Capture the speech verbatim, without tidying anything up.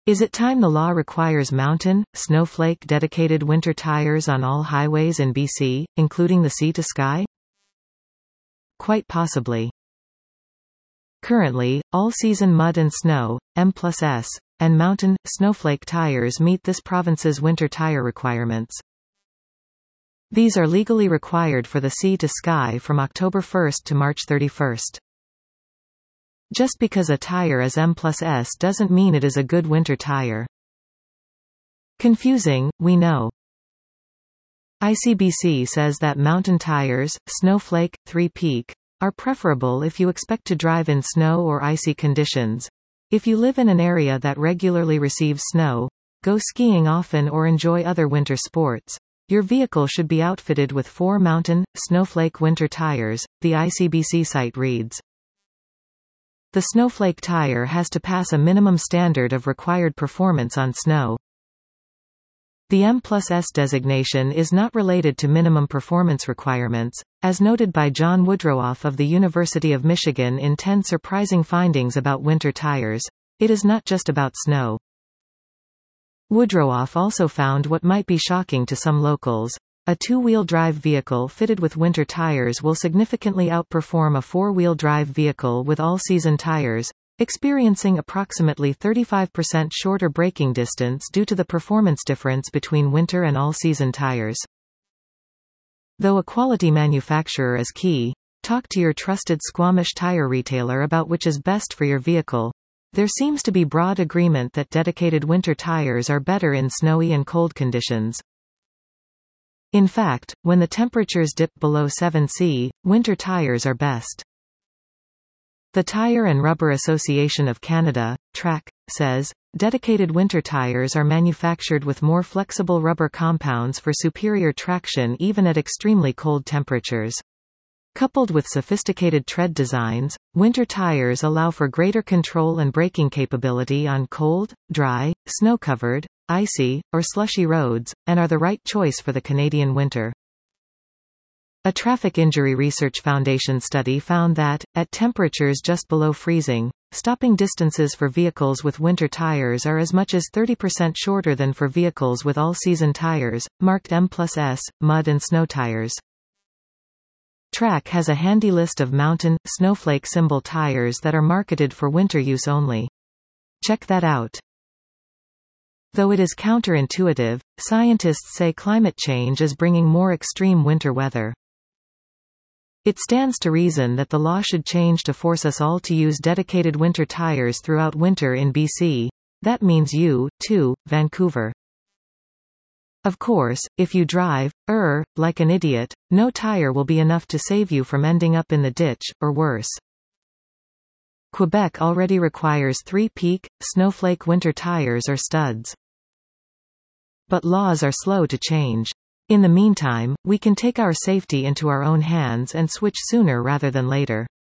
Is it time the law requires mountain, snowflake-dedicated winter tires on all highways in B C, including the sea-to-sky? Quite possibly. Currently, all-season mud and snow, M plus S, and mountain, snowflake tires meet this province's winter tire requirements. These are legally required for the sea-to-sky from October first to March thirty-first. Just because a tire is M plus S doesn't mean it is a good winter tire. Confusing, we know. I C B C says that mountain tires, snowflake, three-peak, are preferable if you expect to drive in snow or icy conditions. If you live in an area that regularly receives snow, go skiing often or enjoy other winter sports, your vehicle should be outfitted with four mountain, snowflake winter tires, the I C B C site reads. The snowflake tire has to pass a minimum standard of required performance on snow. The M plus S designation is not related to minimum performance requirements, as noted by John Woodrowoff of the University of Michigan in ten Surprising Findings About Winter Tires. It is not just about snow. Woodrowoff also found what might be shocking to some locals. A two-wheel drive vehicle fitted with winter tires will significantly outperform a four-wheel drive vehicle with all-season tires, experiencing approximately thirty-five percent shorter braking distance due to the performance difference between winter and all-season tires. Though a quality manufacturer is key, talk to your trusted Squamish tire retailer about which is best for your vehicle. There seems to be broad agreement that dedicated winter tires are better in snowy and cold conditions. In fact, when the temperatures dip below seven C, winter tires are best. The Tire and Rubber Association of Canada, T R A C, says, dedicated winter tires are manufactured with more flexible rubber compounds for superior traction even at extremely cold temperatures. Coupled with sophisticated tread designs, winter tires allow for greater control and braking capability on cold, dry, snow-covered, icy, or slushy roads, and are the right choice for the Canadian winter. A Traffic Injury Research Foundation study found that, at temperatures just below freezing, stopping distances for vehicles with winter tires are as much as thirty percent shorter than for vehicles with all-season tires, marked M plus S, mud and snow tires. T R A C has a handy list of mountain, snowflake symbol tires that are marketed for winter use only. Check that out. Though it is counterintuitive, scientists say climate change is bringing more extreme winter weather. It stands to reason that the law should change to force us all to use dedicated winter tires throughout winter in B C. That means you, too, Vancouver. Of course, if you drive, er, like an idiot, no tire will be enough to save you from ending up in the ditch, or worse. Quebec already requires three-peak, snowflake winter tires or studs. But laws are slow to change. In the meantime, we can take our safety into our own hands and switch sooner rather than later.